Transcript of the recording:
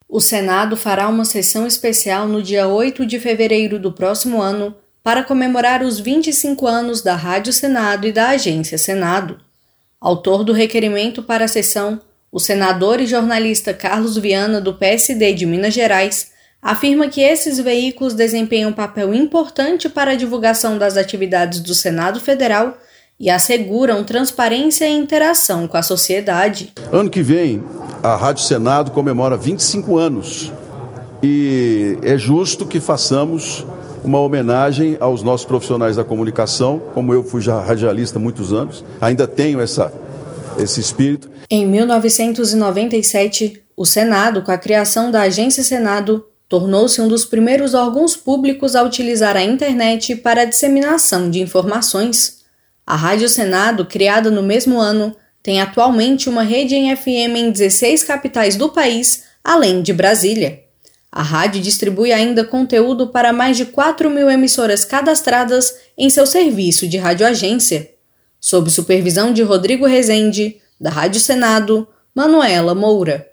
O Senado fará uma sessão especial no dia 8 de fevereiro do próximo ano para comemorar os 25 anos da Rádio Senado e da Agência Senado. Autor do requerimento para a sessão, o senador e jornalista Carlos Viana, do PSD de Minas Gerais, afirma que esses veículos desempenham um papel importante para a divulgação das atividades do Senado Federal e asseguram transparência e interação com a sociedade. Ano que vem, a Rádio Senado comemora 25 anos e é justo que façamos uma homenagem aos nossos profissionais da comunicação. Como eu fui já radialista há muitos anos, ainda tenho esse espírito. Em 1997, o Senado, com a criação da Agência Senado, tornou-se um dos primeiros órgãos públicos a utilizar a internet para a disseminação de informações. A Rádio Senado, criada no mesmo ano, tem atualmente uma rede em FM em 16 capitais do país, além de Brasília. A rádio distribui ainda conteúdo para mais de 4.000 emissoras cadastradas em seu serviço de radioagência. Sob supervisão de Rodrigo Rezende, da Rádio Senado, Manuela Moura.